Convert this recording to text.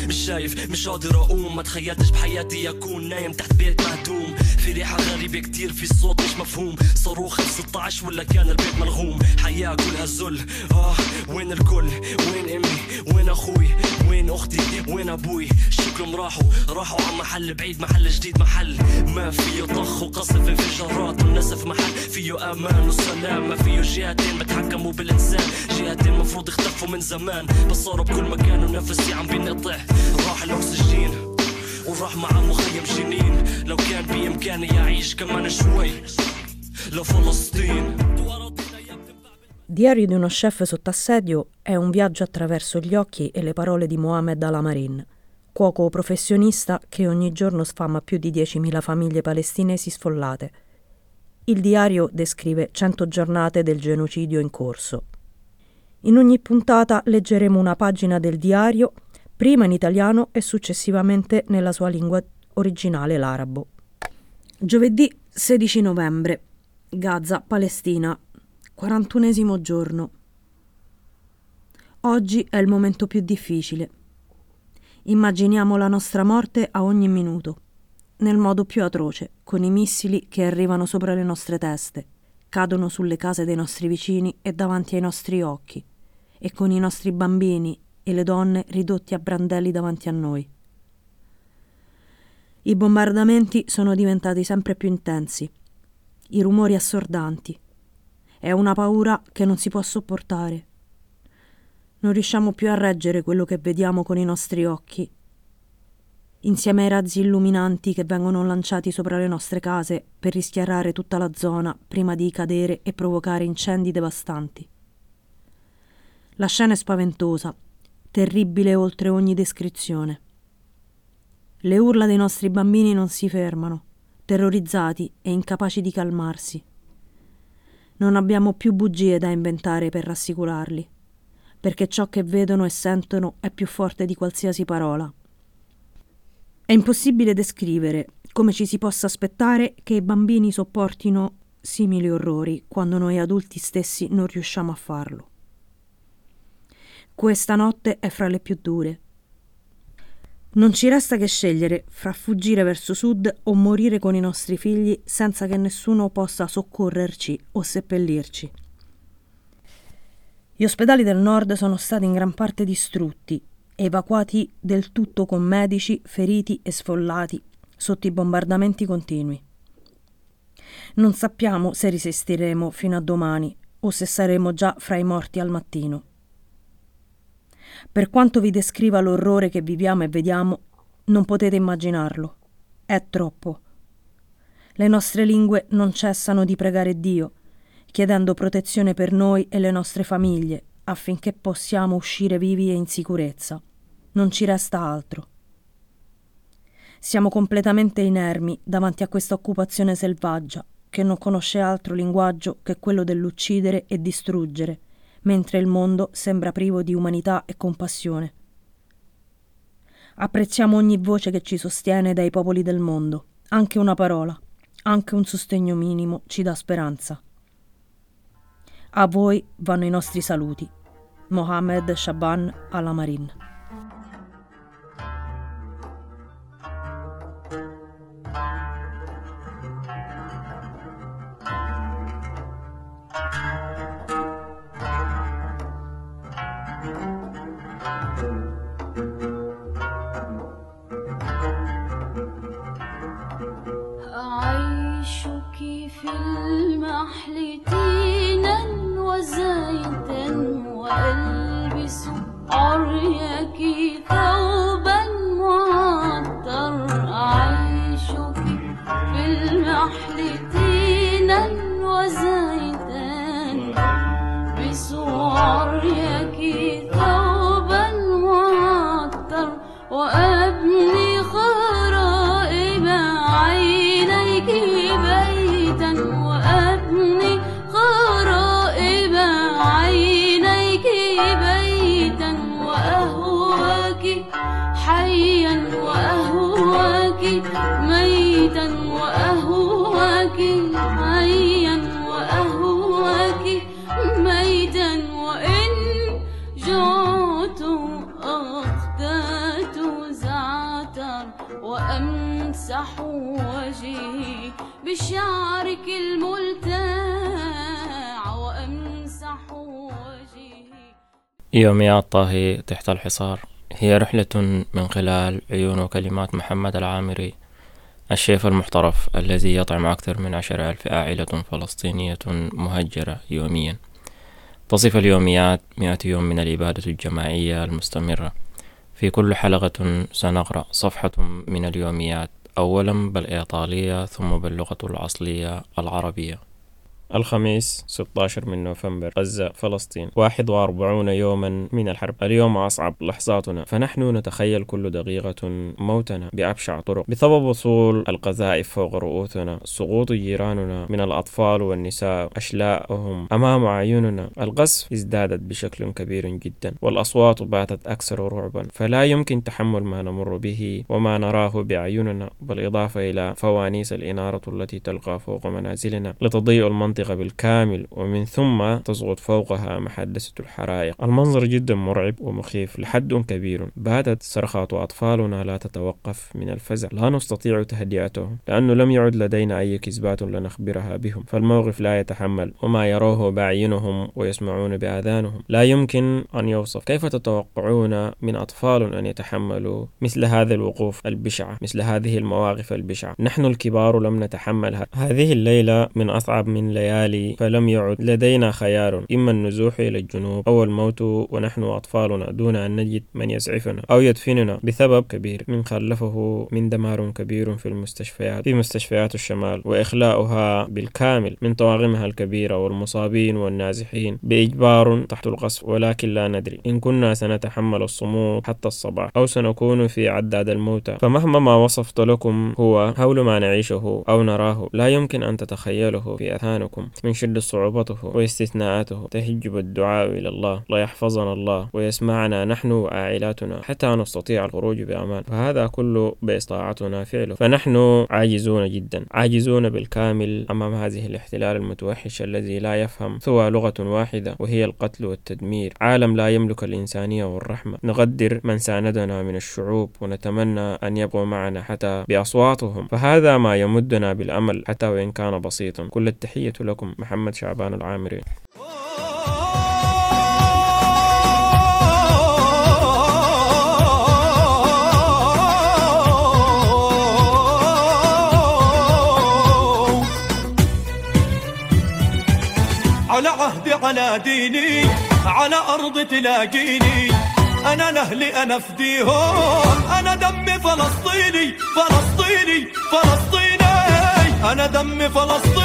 مش شايف مش قادر اقوم ما تخيلتش بحياتي اكون نايم تحت بيت مهدوم في ريحة غريبة كتير في صوت مش مفهوم صاروخ 16 ولا كان البيت ملغوم حياة كلها ذل وين الكل وين امي وين اخوي وين اختي وين ابوي شكلهم راحوا على محل بعيد محل جديد محل ما فيه طخ وقصف انفجارات والنسف محل فيه امان وسلام ما فيه جهتين بتحكموا بالانسان جهتين مفروض اختفوا من زمان بس صاروا بكل مكان ونفسي عم بينقطع راح الاكسجين وراح مع مخيم جنين لو كان بامكاني اعيش كمان شوي لفلسطين. Diario di uno chef sotto assedio è un viaggio attraverso gli occhi e le parole di Mohamed Al-Amarin, cuoco professionista che ogni giorno sfama più di 10.000 famiglie palestinesi sfollate. Il diario descrive 100 giornate del genocidio in corso. In ogni puntata leggeremo una pagina del diario, prima in italiano e successivamente nella sua lingua originale, l'arabo. Giovedì 16 novembre, Gaza, Palestina, 41esimo giorno. Oggi è il momento più difficile. Immaginiamo la nostra morte a ogni minuto, nel modo più atroce, con i missili che arrivano sopra le nostre teste, cadono sulle case dei nostri vicini e davanti ai nostri occhi, e con i nostri bambini e le donne ridotti a brandelli davanti a noi. I bombardamenti sono diventati sempre più intensi, i rumori assordanti. È una paura che non si può sopportare. Non riusciamo più a reggere quello che vediamo con i nostri occhi. Insieme ai razzi illuminanti che vengono lanciati sopra le nostre case per rischiarare tutta la zona prima di cadere e provocare incendi devastanti. La scena è spaventosa, terribile oltre ogni descrizione. Le urla dei nostri bambini non si fermano, terrorizzati e incapaci di calmarsi. Non abbiamo più bugie da inventare per rassicurarli, perché ciò che vedono e sentono è più forte di qualsiasi parola. È impossibile descrivere come ci si possa aspettare che i bambini sopportino simili orrori quando noi adulti stessi non riusciamo a farlo. Questa notte è fra le più dure. Non ci resta che scegliere fra fuggire verso sud o morire con i nostri figli senza che nessuno possa soccorrerci o seppellirci. Gli ospedali del nord sono stati in gran parte distrutti, evacuati del tutto con medici, feriti e sfollati sotto i bombardamenti continui. Non sappiamo se resisteremo fino a domani o se saremo già fra i morti al mattino. Per quanto vi descriva l'orrore che viviamo e vediamo, non potete immaginarlo. È troppo. Le nostre lingue non cessano di pregare Dio, chiedendo protezione per noi e le nostre famiglie, affinché possiamo uscire vivi e in sicurezza. Non ci resta altro. Siamo completamente inermi davanti a questa occupazione selvaggia, che non conosce altro linguaggio che quello dell'uccidere e distruggere, mentre il mondo sembra privo di umanità e compassione. Apprezziamo ogni voce che ci sostiene dai popoli del mondo, anche una parola, anche un sostegno minimo ci dà speranza. A voi vanno i nostri saluti. Mohamed Shaban Al-Amarin. في المحل تينا وزيتا وألبس عريك ثوبا معطر أعيشك في المحل تينا وزيتا ألبس عريك ثوبا معطر وأبني خرائب عينيك بيتا وأبني خرائب عينيك بيتا وأهواك حيا وأهواك ميتا وأهواك حيا وأهواك ميتا وإن جعت أخدات بشعرك الملتاع وأمسح وجهي. يوميات طاهي تحت الحصار هي رحلة من خلال عيون وكلمات محمد العامري، الشيف المحترف الذي يطعم أكثر من 10,000 عائلة فلسطينية مهجرة يوميا. تصف اليوميات 100 يوم من الإبادة الجماعية المستمرة. في كل حلقة سنقرأ صفحة من اليوميات، أولا بالإيطالية ثم باللغة الأصلية العربية. الخميس 16 من نوفمبر، غزة فلسطين، 41 يوما من الحرب. اليوم أصعب لحظاتنا، فنحن نتخيل كل دقيقة موتنا بأبشع طرق بسبب وصول القذائف فوق رؤوسنا، سقوط جيراننا من الأطفال والنساء أشلاءهم أمام أعيننا. القصف ازدادت بشكل كبير جدا، والأصوات باتت أكثر رعبا، فلا يمكن تحمل ما نمر به وما نراه بأعيننا، بالإضافة إلى فوانيس الإنارة التي تلقى فوق منازلنا لتضيء المنطقة بالكامل، ومن ثم تسقط فوقها محدثة الحرائق. المنظر جدا مرعب ومخيف لحد كبير. باتت صرخات أطفالنا لا تتوقف من الفزع، لا نستطيع تهدئتهم لأنه لم يعد لدينا أي كذبات لنخبرها بهم، فالموقف لا يتحمل، وما يروه بأعينهم ويسمعون بآذانهم لا يمكن أن يوصف. كيف تتوقعون من أطفال أن يتحملوا مثل هذا الوقوف البشعة، مثل هذه المواقف البشعة؟ نحن الكبار لم نتحمل هذه الليلة من أصعب من ليالي، فلم يعد لدينا خيار، إما النزوح إلى الجنوب أو الموت ونحن أطفالنا دون أن نجد من يسعفنا أو يدفننا بسبب كبير من خلفه من دمار كبير في مستشفيات الشمال، وإخلاؤها بالكامل من طواقمها الكبيرة والمصابين والنازحين بإجبار تحت القصف. ولكن لا ندري إن كنا سنتحمل الصمود حتى الصباح أو سنكون في عداد الموتى. فمهما ما وصفت لكم هو هول ما نعيشه أو نراه، لا يمكن أن تتخيله في أذهانكم من شدة صعوبته واستثناءاته. تهج بالدعاء إلى الله لا يحفظنا الله ويسمعنا نحن وعائلاتنا حتى نستطيع الخروج بأمان، فهذا كله باستطاعتنا فعله. فنحن عاجزون جدا، عاجزون بالكامل أمام هذه الاحتلال المتوحش الذي لا يفهم سوى لغة واحدة وهي القتل والتدمير. عالم لا يملك الإنسانية والرحمة. نقدر من ساندنا من الشعوب ونتمنى أن يبقوا معنا حتى بأصواتهم، فهذا ما يمدنا بالأمل حتى وإن كان بسيطا. كل التحية لكم، محمد شعبان العامري. على عهدي على ديني على أرض تلاقيني، أنا لأهلي أنا فديهم، أنا دمي فلسطيني فلسطيني فلسطيني، أنا دمي فلسطيني.